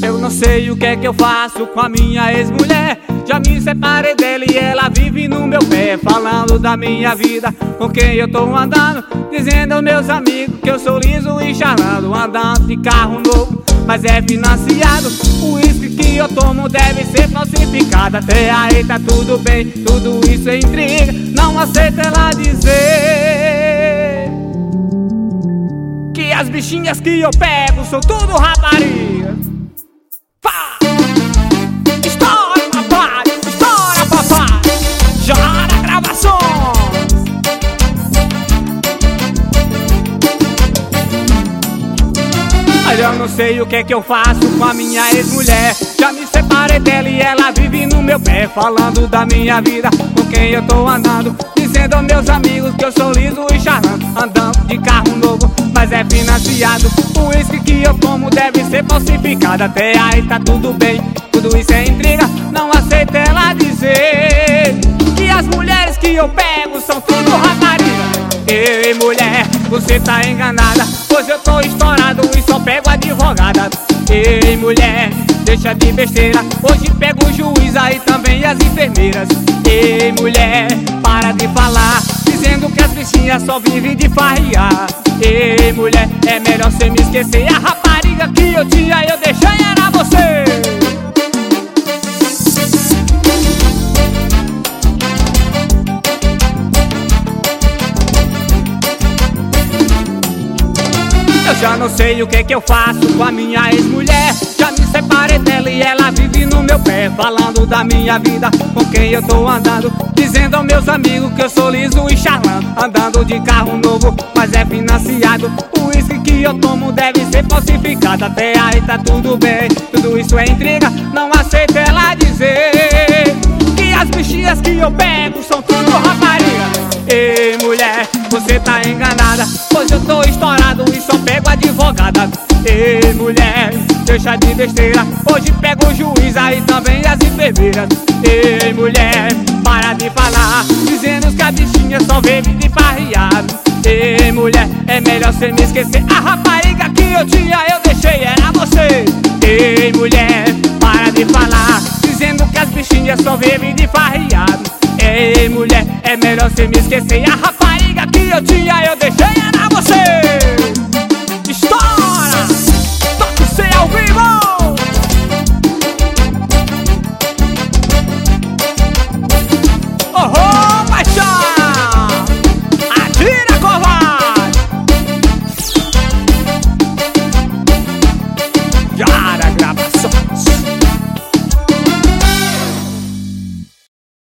Eu não sei o que é que eu faço com a minha ex-mulher. Já me separei dela e ela vive no meu pé, falando da minha vida, com quem eu tô andando, dizendo aos meus amigos que eu sou liso e charlando, andando de carro novo, mas é financiado. O uísque que eu tomo deve ser falsificado. Até aí tá tudo bem, tudo isso é intriga. Não aceito ela dizer que as bichinhas que eu pego são tudo rapariga. Estoura papai, Jara Gravações. Mas eu não sei o que é que eu faço com a minha ex-mulher. Já me separei dela e ela vive no meu pé, falando da minha vida, com quem eu tô andando, dizendo aos meus amigos que eu sou liso e charlando, andando de carro novo, mas é financiado. O uísque que eu tomo deve ser falsificado. Até aí tá tudo bem, tudo isso é intriga. Não aceito ela dizer que as mulheres que eu pego são tudo rapariga. Ei, mulher, você tá enganada, pois eu tô estourado e só pego advogada. Ei, mulher, deixa de besteira, hoje pego o juiz aí também as enfermeiras. Ei, mulher, para de falar, dizendo que as bichinhas só vivem de farriar. Ei, mulher, é melhor cê me esquecer. A rapariga que eu tinha eu deixei era você. Eu já não sei o que é que eu faço com a minha ex-mulher. Já me separei dela e ela vive no meu pé, falando da minha vida, com quem eu tô andando, dizendo aos meus amigos que eu sou liso e charlando, andando de carro novo, mas é financiado. O uísque que eu tomo deve ser falsificado. Até aí tá tudo bem, tudo isso é intriga. Não aceito ela dizer que as bichinhas que eu pego são tudo rapariga. Ei, mulher, você tá enganada, pois eu tô estourado e só pego advogada. Ei, mulher, deixa de besteira, hoje pego o juiz aí também as enfermeiras. Ei, mulher, para de falar, dizendo que a bichinha só vive de farriar. Ei, mulher, é melhor cê me esquecer. A rapariga que eu tinha eu deixei era você. Ei, mulher, para de falar, dizendo que as bichinhas só vivem de farriar. Ei, mulher, é melhor cê me esquecer. A rapariga que eu tinha eu deixei era você.